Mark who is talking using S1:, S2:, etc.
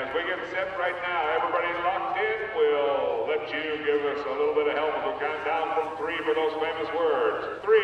S1: as we get set right now, everybody locked in. We'll let you give us a little bit of help as we count down from 3 for those famous words. 3,